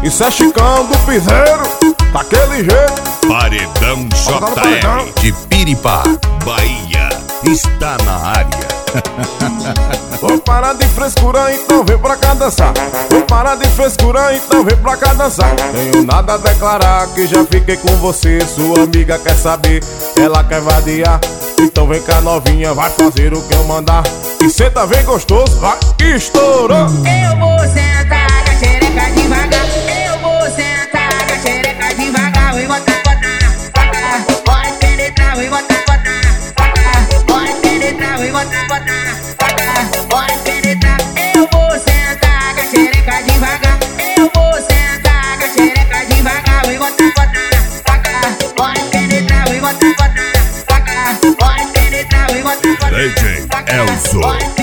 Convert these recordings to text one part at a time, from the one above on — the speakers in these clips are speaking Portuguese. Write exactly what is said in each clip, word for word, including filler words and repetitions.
Isso é Chicão do Piseiro, daquele jeito. Paredão J R de Piripá, Bahia, está na área. Vou parar de frescura, então vem pra cá dançar. Vou parar de frescura, então vem pra cá dançar. Tenho nada a declarar, que já fiquei com você. Sua amiga quer saber, ela quer vadiar. Então vem cá novinha, vai fazer o que eu mandar. E senta bem gostoso, vai, estourou. Eu vou sentar com a xereca devagar. Eu vou sentar com a xereca devagar. E botar, botar, pra cá. Pode penetrar, e botar, botar, pra cá. Pode penetrar, e botar, botar, pra cá. Pode penetrar. Eu vou sentar com a xereca devagar. Eu vou sentar com a xereca devagar. E botar, botar, pra cá. Pode penetrar, e botar, botar, pra cá. Pode penetrar, e botar, botar. D J Elzo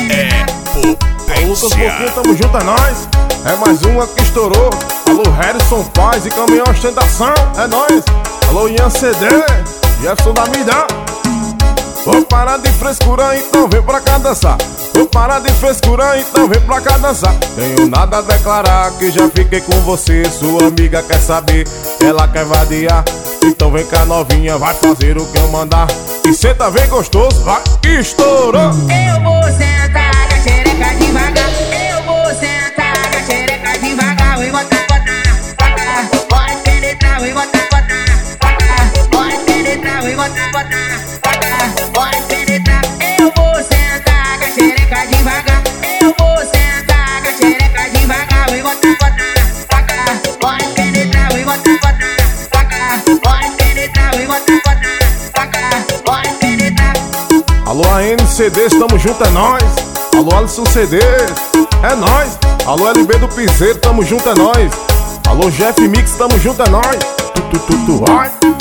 é Lucas potência. Pouquinho, tamo junto, é nóis. É mais uma que estourou. Alô, Harrison Paz e Caminhão Ostentação, é nóis. Alô, Ian C D, Jefferson da Mida. Vou parar de frescura, então vem pra cá dançar. Vou parar de frescura, então vem pra cá dançar. Tenho nada a declarar, que já fiquei com você. Sua amiga quer saber, ela quer vadiar. Então vem cá novinha, vai fazer o que eu mandar. E senta bem gostoso, vai, estourou. Eu vou sentar com a xereca devagar. Eu vou sentar com a xereca devagar. E botar, botar, pra cá. Pode penetrar, e botar, botar, pra cá. Pode penetrar, e botar, botar, pra cá. Pode penetrar. Eu vou sentar com a xereca devagar. Eu vou sentar com a xereca devagar. E botar, botar, pra cá. Pode penetrar, e botar, botar, pra cá. Pode penetrar, e botar, botar, pra cá. Pode penetrar. Alô, A N C D, tamo junto, é nóis. Alô, Alisson C D, é nóis. Alô, L B do Piseiro, tamo junto, é nóis. Alô, Jeff Mix, tamo junto, é nóis. Tu, tu, tu, tu, vai.